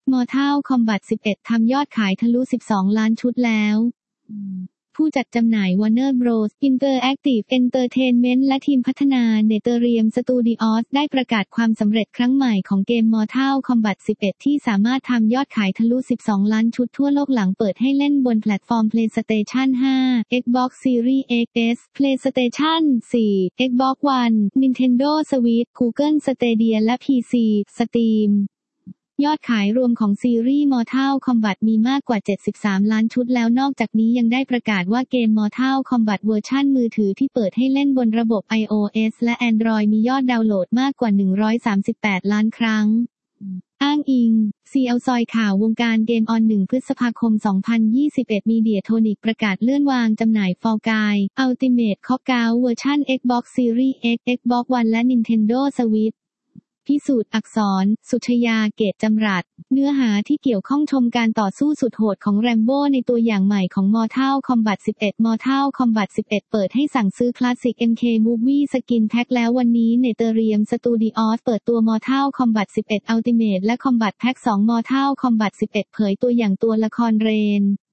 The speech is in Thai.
Mortal Kombat 11 ทำยอดขายทะลุ12ล้านชุดแล้วผู้จัดจำหน่าย Warner Bros. Interactive Entertainment และทีมพัฒนา NetherRealm Studios ได้ประกาศความสำเร็จครั้งใหม่ของเกม Mortal Kombat 11 ที่สามารถทำยอดขายทะลุ12ล้านชุดทั่วโลกหลังเปิดให้เล่นบนแพลตฟอร์ม PlayStation 5 Xbox Series X PlayStation 4 Xbox One Nintendo Switch Google Stadia และ PC Steamยอดขายรวมของซีรีส์ Mortal Kombat มีมากกว่า73ล้านชุดแล้วนอกจากนี้ยังได้ประกาศว่าเกม Mortal Kombat เวอร์ชันมือถือที่เปิดให้เล่นบนระบบ iOS และ Android มียอดดาวน์โหลดมากกว่า138ล้านครั้งอ้างอิง CL ซอยข่าววงการเกมออน1 พฤษภาคม 2021 Mediatonic ประกาศเลื่อนวางจำหน่าย Fall Guys Ultimate Knockout เวอร์ชัน Xbox Series X Xbox One และ Nintendo Switchพิสูจน์อักษร สุชยา เกตจำรัด เนื้อหาที่เกี่ยวข้องชมการต่อสู้สุดโหดของแรมโบ้ในตัวอย่างใหม่ของ Mortal Kombat 11 Mortal Kombat 11 เปิดให้สั่งซื้อ Classic MK Movie Skin Pack แล้ววันนี้ NetherRealm Studios เปิดตัว Mortal Kombat 11 Ultimate และ Combat Pack 2 Mortal Kombat 11 เผยตัวอย่างตัวละครเรน